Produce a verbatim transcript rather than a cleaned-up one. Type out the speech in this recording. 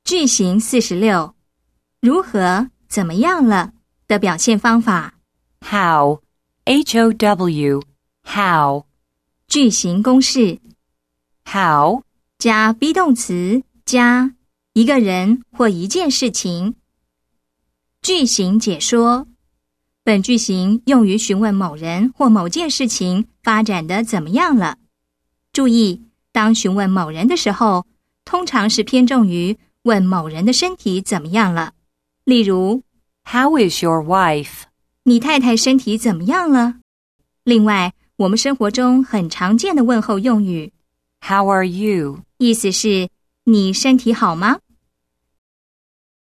句型四十六，如何怎么样了的表现方法。 How, H O W, how. 句型公式 How 加 be 动词加一个人或一件事情。句型解说，本句型用于询问某人或某件事情发展得怎么样了。注意，当询问某人的时候，通常是偏重于问某人的身体怎么样了。例如 How is your wife? 你太太身体怎么样了？另外，我们生活中很常见的问候用语 How are you? 意思是你身体好吗？